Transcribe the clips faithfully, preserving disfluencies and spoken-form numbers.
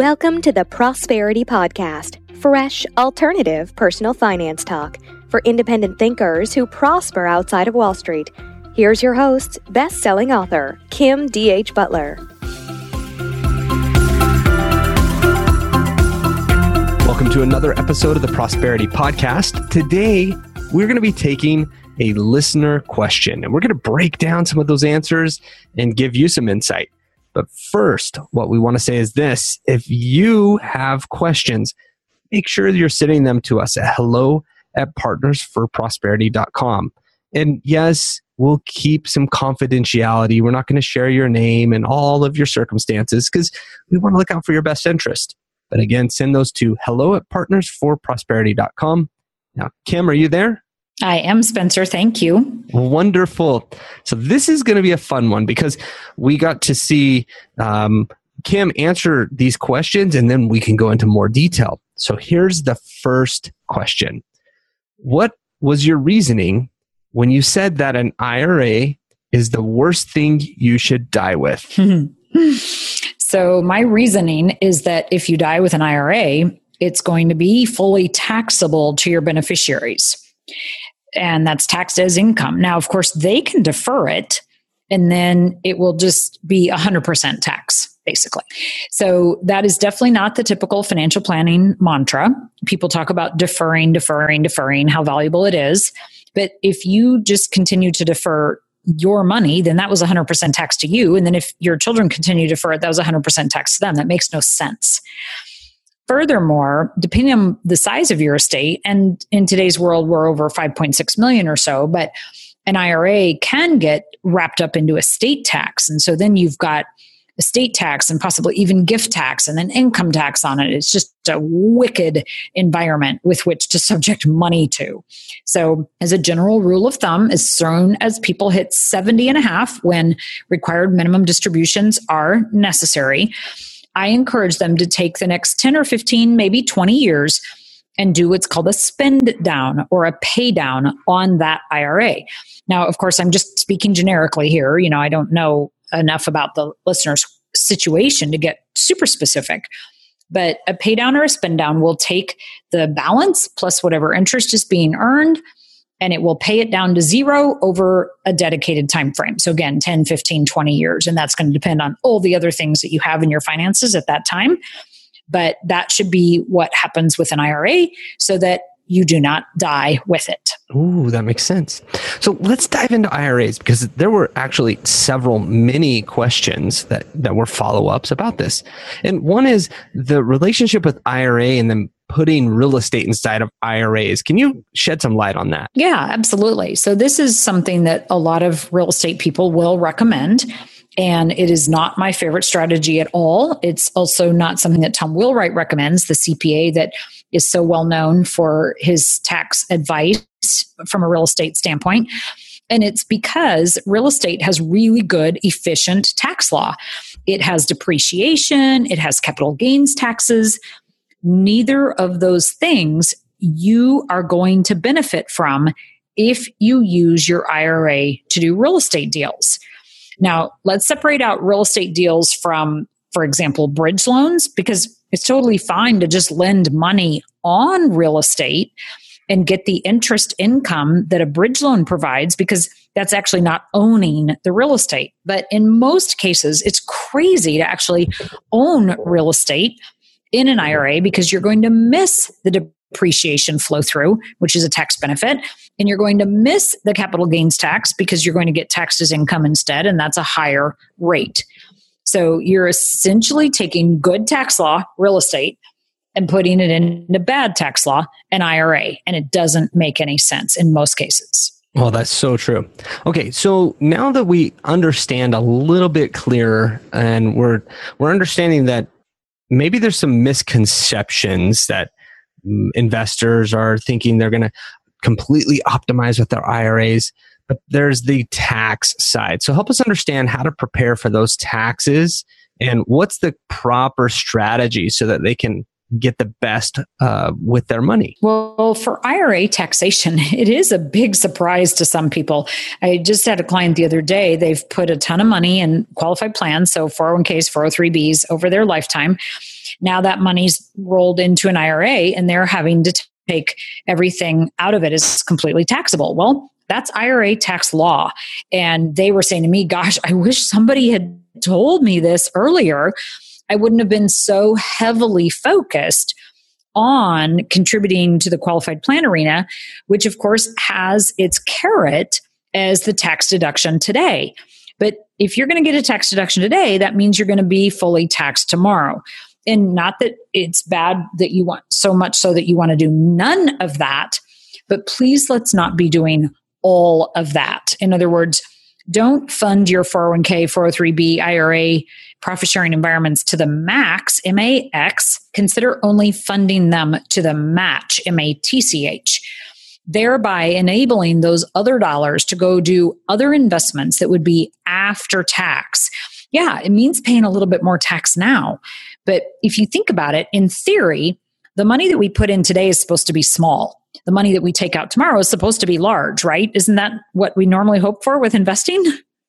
Welcome to the Prosperity Podcast, fresh, alternative personal finance talk for independent thinkers who prosper outside of Wall Street. Here's your host, best-selling author, Kim D H. Butler. Welcome to another episode of the Prosperity Podcast. Today, we're going to be taking a listener question, and we're going to break down some of those answers and give you some insight. But first, what we want to say is this. If you have questions, make sure you're sending them to us at hello at partners for prosperity dot com. And yes, we'll keep some confidentiality. We're not going to share your name and all of your circumstances because we want to look out for your best interest. But again, send those to hello at partners for prosperity dot com. Now, Kim, are you there? I am, Spencer. Thank you. Wonderful. So this is going to be a fun one because we got to see um, Kim answer these questions, and then we can go into more detail. So here's the first question. What was your reasoning when you said that an I R A is the worst thing you should die with? So my reasoning is that if you die with an I R A, it's going to be fully taxable to your beneficiaries. And that's taxed as income. Now, of course, they can defer it, and then it will just be one hundred percent tax, basically. So that is definitely not the typical financial planning mantra. People talk about deferring, deferring, deferring, how valuable it is. But if you just continue to defer your money, then that was one hundred percent tax to you. And then if your children continue to defer it, that was one hundred percent tax to them. That makes no sense. Furthermore, depending on the size of your estate, and in today's world, we're over five point six million or so, but an I R A can get wrapped up into estate tax. And so then you've got estate tax and possibly even gift tax and then income tax on it. It's just a wicked environment with which to subject money to. So as a general rule of thumb, as soon as people hit seventy and a half when required minimum distributions are necessary, I encourage them to take the next ten or fifteen, maybe twenty years and do what's called a spend down or a pay down on that I R A. Now, of course, I'm just speaking generically here. You know, I don't know enough about the listener's situation to get super specific, but a pay down or a spend down will take the balance plus whatever interest is being earned, and it will pay it down to zero over a dedicated time frame. So again, ten, fifteen, twenty years. And that's going to depend on all the other things that you have in your finances at that time. But that should be what happens with an I R A so that you do not die with it. Ooh, that makes sense. So let's dive into I R As because there were actually several mini questions that, that were follow-ups about this. And one is the relationship with I R A and then putting real estate inside of I R As. Can you shed some light on that? Yeah, absolutely. So this is something that a lot of real estate people will recommend. And it is not my favorite strategy at all. It's also not something that Tom Wheelwright recommends, the C P A that is so well known for his tax advice from a real estate standpoint. And it's because real estate has really good, efficient tax law. It has depreciation, it has capital gains taxes. Neither of those things you are going to benefit from if you use your I R A to do real estate deals. Now, let's separate out real estate deals from, for example, bridge loans, because it's totally fine to just lend money on real estate and get the interest income that a bridge loan provides, because that's actually not owning the real estate. But in most cases, it's crazy to actually own real estate in an I R A because you're going to miss the depreciation flow through, which is a tax benefit, and you're going to miss the capital gains tax because you're going to get taxed as income instead, and that's a higher rate. So you're essentially taking good tax law, real estate, and putting it into bad tax law, an I R A, and it doesn't make any sense in most cases. Well, that's so true. Okay, so now that we understand a little bit clearer, and we're we're understanding that maybe there's some misconceptions that investors are thinking they're going to completely optimize with their I R As, but there's the tax side. So help us understand how to prepare for those taxes and what's the proper strategy so that they can get the best uh, with their money? Well, for I R A taxation, it is a big surprise to some people. I just had a client the other day. They've put a ton of money in qualified plans, so four oh one k's, four oh three b's over their lifetime. Now that money's rolled into an I R A and they're having to take everything out of it as completely taxable. Well, that's I R A tax law. And they were saying to me, gosh, I wish somebody had told me this earlier. I wouldn't have been so heavily focused on contributing to the qualified plan arena, which of course has its carrot as the tax deduction today. But if you're going to get a tax deduction today, that means you're going to be fully taxed tomorrow. And not that it's bad that you want so much so that you want to do none of that, but please let's not be doing all of that. In other words, don't fund your four oh one k, four oh three b, I R A, profit sharing environments to the max, M A X. Consider only funding them to the match, M A T C H, thereby enabling those other dollars to go do other investments that would be after tax. Yeah, it means paying a little bit more tax now. But if you think about it, in theory, the money that we put in today is supposed to be small. The money that we take out tomorrow is supposed to be large, right? Isn't that what we normally hope for with investing?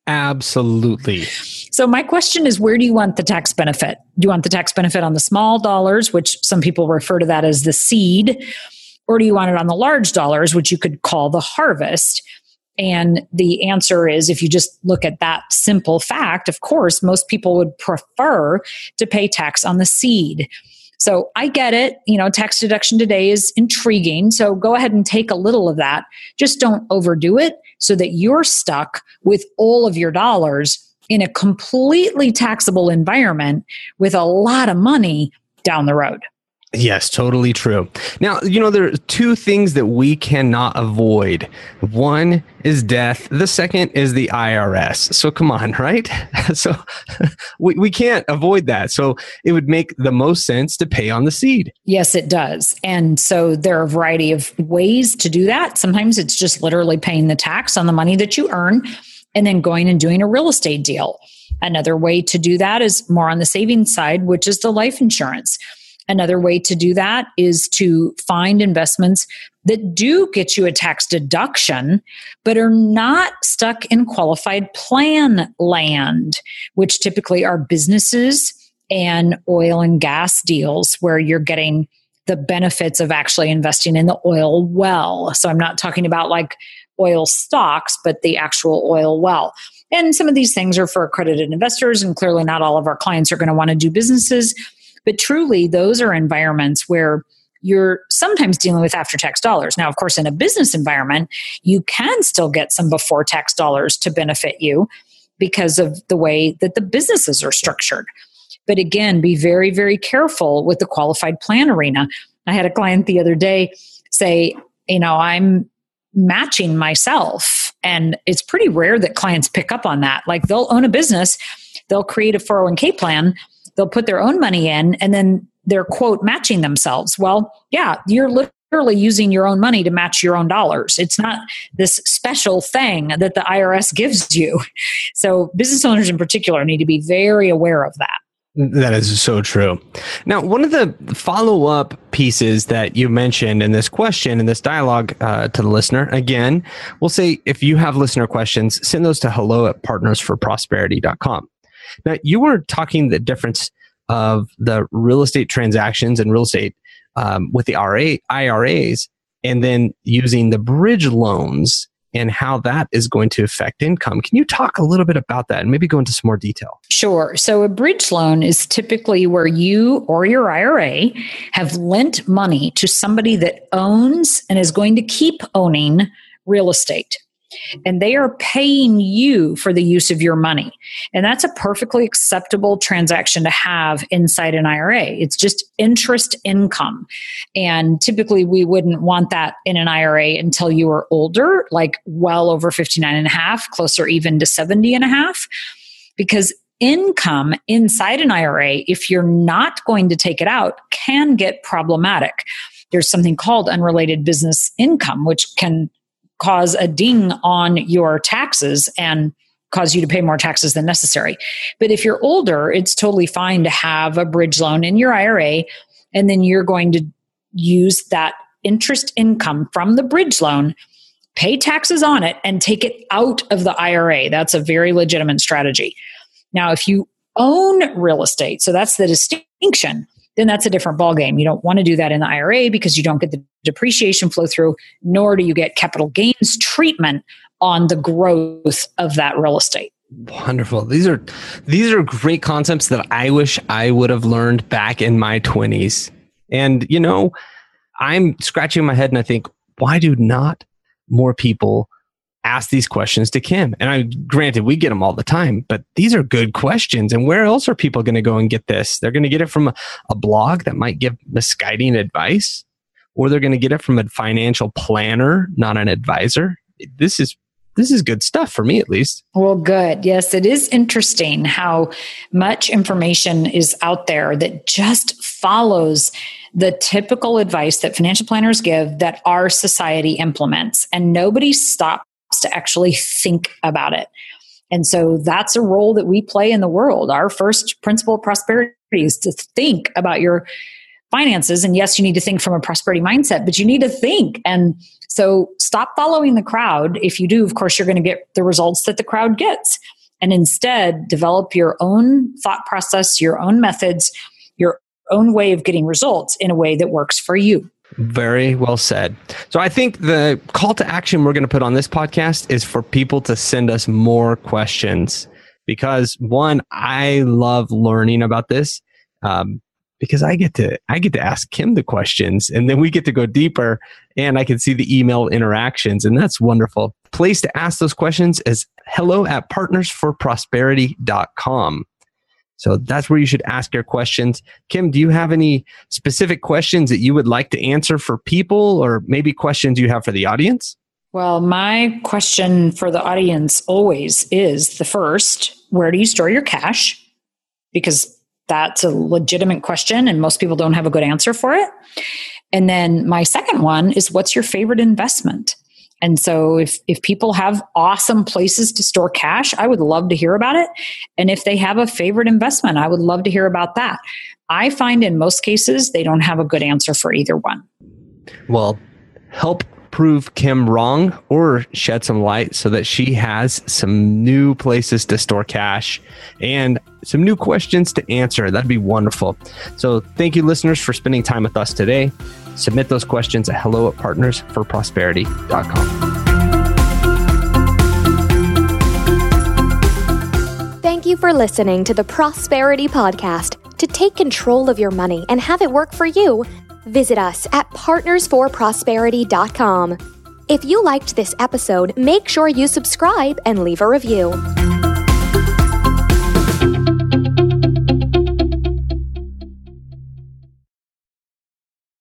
Absolutely. So my question is, where do you want the tax benefit? Do you want the tax benefit on the small dollars, which some people refer to that as the seed, or do you want it on the large dollars, which you could call the harvest? And the answer is, if you just look at that simple fact, of course, most people would prefer to pay tax on the seed. So I get it. You know, tax deduction today is intriguing. So go ahead and take a little of that. Just don't overdo it so that you're stuck with all of your dollars in a completely taxable environment with a lot of money down the road. Yes, totally true. Now, you know, there are two things that we cannot avoid. One is death. The second is the I R S. So come on, right? So we, we can't avoid that. So it would make the most sense to pay on the seed. Yes, it does. And so there are a variety of ways to do that. Sometimes it's just literally paying the tax on the money that you earn and then going and doing a real estate deal. Another way to do that is more on the savings side, which is the life insurance. Another way to do that is to find investments that do get you a tax deduction, but are not stuck in qualified plan land, which typically are businesses and oil and gas deals where you're getting the benefits of actually investing in the oil well. So I'm not talking about like oil stocks, but the actual oil well. And some of these things are for accredited investors, and clearly not all of our clients are going to want to do businesses. But truly, those are environments where you're sometimes dealing with after-tax dollars. Now, of course, in a business environment, you can still get some before-tax dollars to benefit you because of the way that the businesses are structured. But again, be very, very careful with the qualified plan arena. I had a client the other day say, you know, I'm matching myself. And it's pretty rare that clients pick up on that. Like they'll own a business, they'll create a four oh one k plan, they'll put their own money in, and then they're, quote, matching themselves. Well, yeah, you're literally using your own money to match your own dollars. It's not this special thing that the I R S gives you. So business owners in particular need to be very aware of that. That is so true. Now, one of the follow-up pieces that you mentioned in this question, in this dialogue uh, to the listener, again, we'll say if you have listener questions, send those to hello at partners for prosperity dot com. Now, you were talking the difference of the real estate transactions and real estate um, with the I R As, and then using the bridge loans and how that is going to affect income. Can you talk a little bit about that and maybe go into some more detail? Sure. So a bridge loan is typically where you or your I R A have lent money to somebody that owns and is going to keep owning real estate. And they are paying you for the use of your money. And that's a perfectly acceptable transaction to have inside an I R A. It's just interest income. And typically we wouldn't want that in an I R A until you were older, like well over fifty-nine and a half, closer even to seventy and a half, because income inside an I R A, if you're not going to take it out, can get problematic. There's something called unrelated business income, which can cause a ding on your taxes and cause you to pay more taxes than necessary. But if you're older, it's totally fine to have a bridge loan in your I R A, and then you're going to use that interest income from the bridge loan, pay taxes on it, and take it out of the I R A. That's a very legitimate strategy. Now, if you own real estate, so that's the distinction. then that's a different ballgame. You don't want to do that in the I R A because you don't get the depreciation flow through, nor do you get capital gains treatment on the growth of that real estate. Wonderful. These are these are great concepts that I wish I would have learned back in my twenties. And, you know, I'm scratching my head and I think, why do not more people ask these questions to Kim? And I, granted, we get them all the time, but these are good questions. And where else are people going to go and get this? They're going to get it from a, a blog that might give misguiding advice, or they're going to get it from a financial planner, not an advisor. This is This is good stuff for me, at least. Well, good. Yes, it is interesting how much information is out there that just follows the typical advice that financial planners give that our society implements, and nobody stops to actually think about it. And so that's a role that we play in the world. Our first principle of prosperity is to think about your finances. And yes, you need to think from a prosperity mindset, but you need to think. And so stop following the crowd. If you do, of course, you're going to get the results that the crowd gets. And instead, develop your own thought process, your own methods, your own way of getting results in a way that works for you. Very well said. So I think the call to action we're going to put on this podcast is for people to send us more questions, because one, I love learning about this. Um, Because I get to I get to ask Kim the questions, and then we get to go deeper, and I can see the email interactions, and that's wonderful. Place to ask those questions is hello at partners for prosperity dot com. So that's where you should ask your questions. Kim, do you have any specific questions that you would like to answer for people, or maybe questions you have for the audience? Well, my question for the audience always is the first, where do you store your cash? Because that's a legitimate question, and most people don't have a good answer for it. And then my second one is, what's your favorite investment? And so if, if people have awesome places to store cash, I would love to hear about it. And if they have a favorite investment, I would love to hear about that. I find in most cases, they don't have a good answer for either one. Well, help prove Kim wrong, or shed some light so that she has some new places to store cash and some new questions to answer. That'd be wonderful. So thank you, listeners, for spending time with us today. Submit those questions at hello at partners for prosperity dot com. Thank you for listening to the Prosperity Podcast. To take control of your money and have it work for you, visit us at partners for prosperity dot com. If you liked this episode, make sure you subscribe and leave a review.